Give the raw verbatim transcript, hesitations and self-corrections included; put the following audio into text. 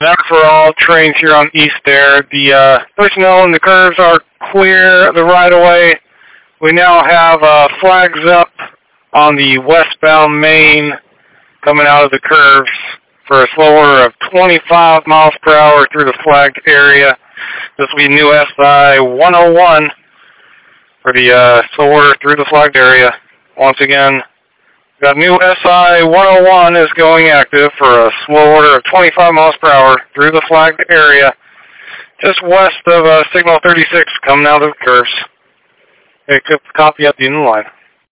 Now for all trains here on East Air, the uh, personnel in the curves are clear the right of way. We now have uh, flags up on the westbound main coming out of the curves for a slow order of twenty-five miles per hour through the flagged area. This will be new S I one oh one for the uh, slow order through the flagged area. Once again, got new S I one oh one is going active for a slow order of twenty-five miles per hour through the flagged area, just west of uh, Signal thirty-six coming out of the curves. Hey, copy at the end of the line.